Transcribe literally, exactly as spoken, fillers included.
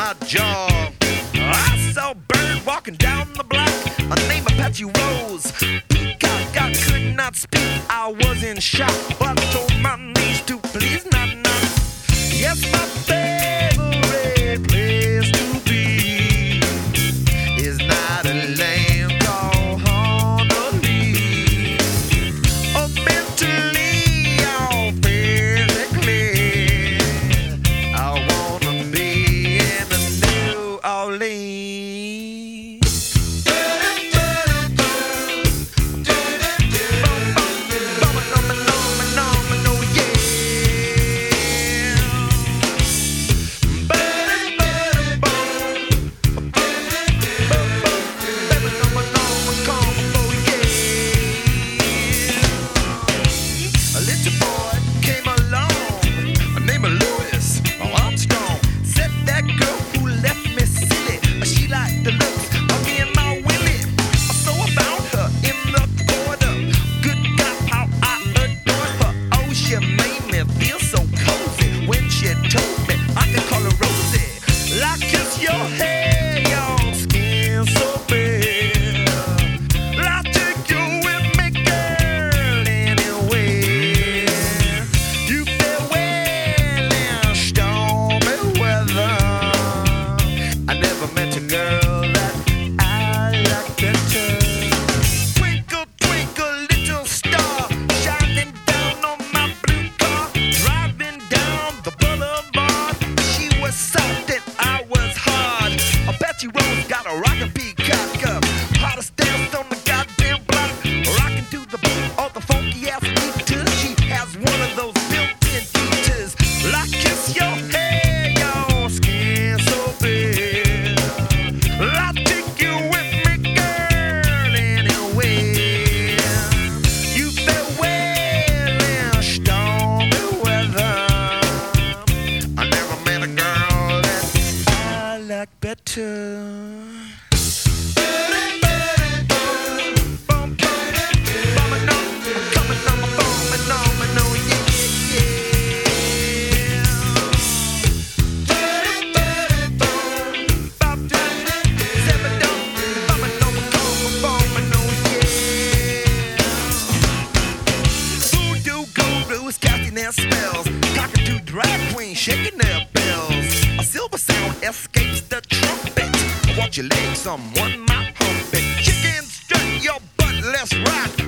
my jaw. I saw a bird walking down the block. Her name Apache Rose. Peacock, I could not speak. I was in shock, but I told my niece to please not knock. Yes, my favorite place to be is not a land called Honolulu. Or mentally or physically, I wanna be in the New Orleans. Spells, cockatoo drag queen shaking their bells. A silver sound escapes the trumpet. Watch your legs, someone might hump it. Chicken, strut your butt, let's rock.